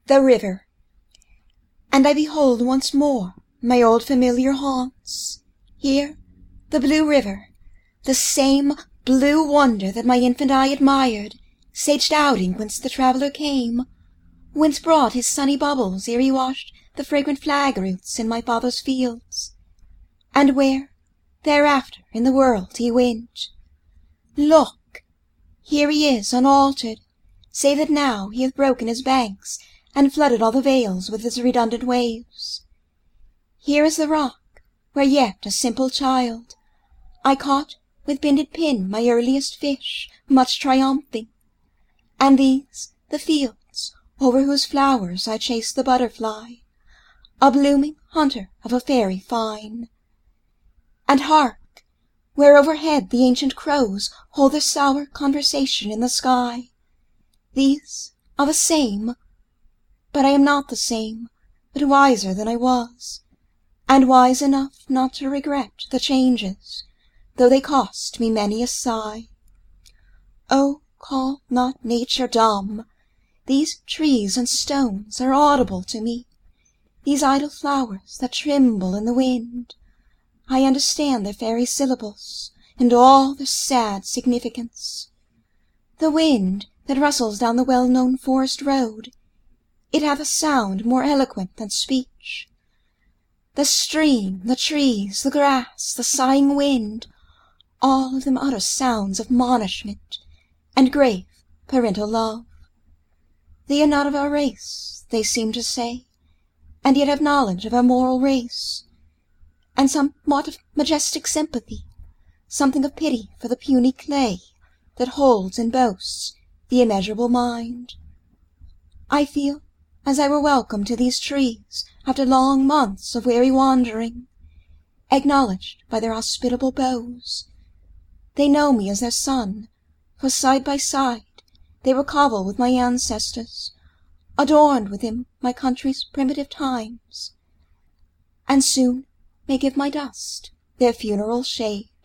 The river. And I behold once more my old familiar haunts. Here, the blue river, the same blue wonder that my infant eye admired, saged outing whence the traveller came, whence brought his sunny bubbles ere he washed the fragrant flag roots in my father's fields, and where, thereafter, in the world he went. Look, here he is unaltered, save that now he hath broken his banks, and flooded all the vales with his redundant waves. Here is the rock, where yet a simple child I caught with bended pin my earliest fish, much triumphing, and these the fields over whose flowers I chased the butterfly, a blooming hunter of a fairy fine. And hark, where overhead the ancient crows hold their sour conversation in the sky. These are the same, but I am not the same, but wiser than I was, and wise enough not to regret the changes, though they cost me many a sigh. Oh, call not nature dumb. These trees and stones are audible to me, these idle flowers that tremble in the wind. I understand their fairy syllables, and all their sad significance. The wind that rustles down the well-known forest road, it hath a sound more eloquent than speech. The stream, the trees, the grass, the sighing wind, all of them utter sounds of admonishment and grave parental love. They are not of our race, they seem to say, and yet have knowledge of our moral race, and somewhat of majestic sympathy, something of pity for the puny clay that holds and boasts the immeasurable mind. I feel as I were welcome to these trees after long months of weary wandering, acknowledged by their hospitable boughs. They know me as their son, for side by side they were cobbled with my ancestors, adorned with him my country's primitive times, and soon may give my dust their funeral shade.